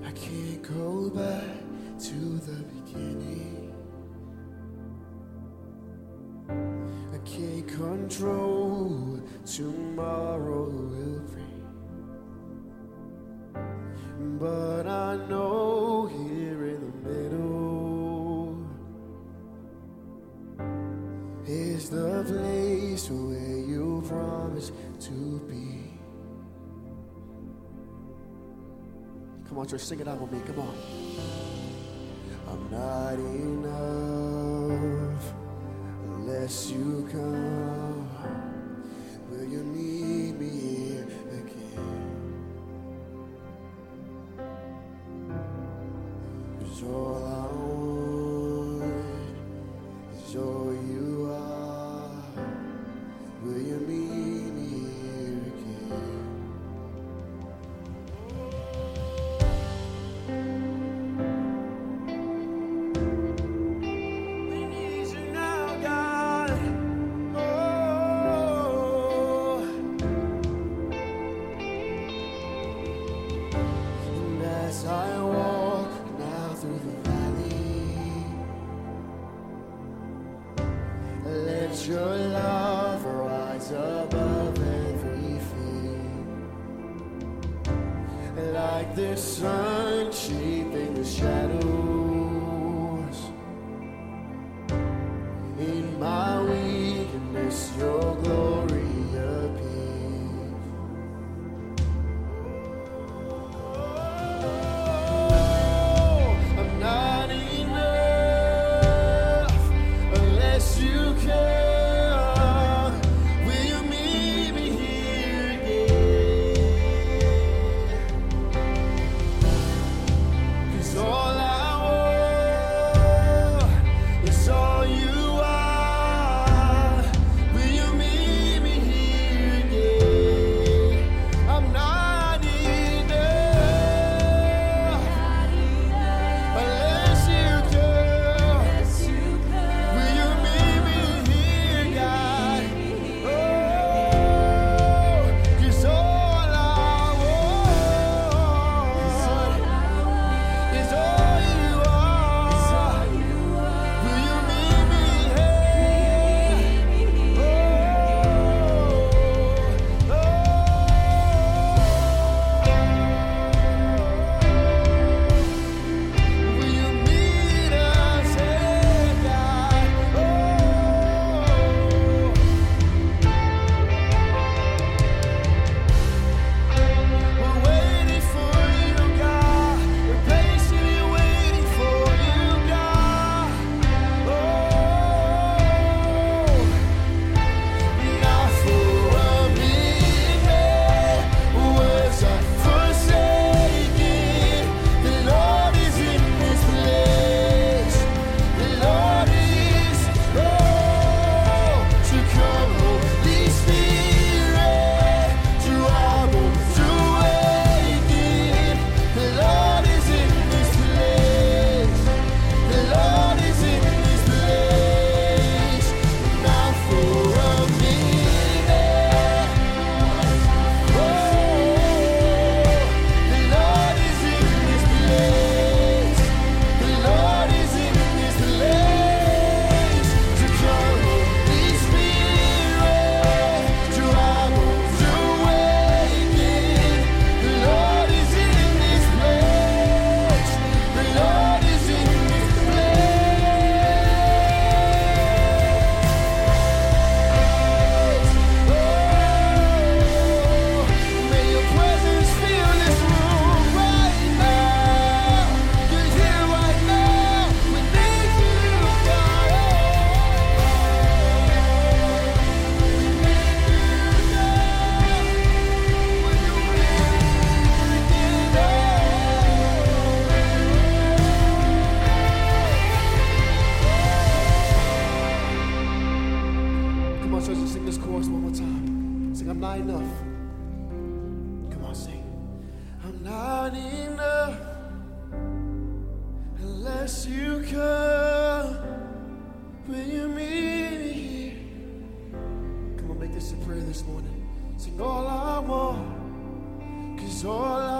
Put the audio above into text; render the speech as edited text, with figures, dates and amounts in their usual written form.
I can't go back to the beginning. I can't control tomorrow will bring, but I know here in the middle is the place where you promised to be. Come on, church, sing it out with me. Come on. I'm not enough unless you come. Will you meet me here again? 'Cause all I want is all you are. Will you meet me here again? As I walk now through the valley, let your love rise above everything, like the sun shaping the shadows. In my weakness, your glory appears. not enough. Come on, sing. I'm not enough unless you come. When you meet me here. Come on, make this a prayer this morning. Sing all I want, 'cause all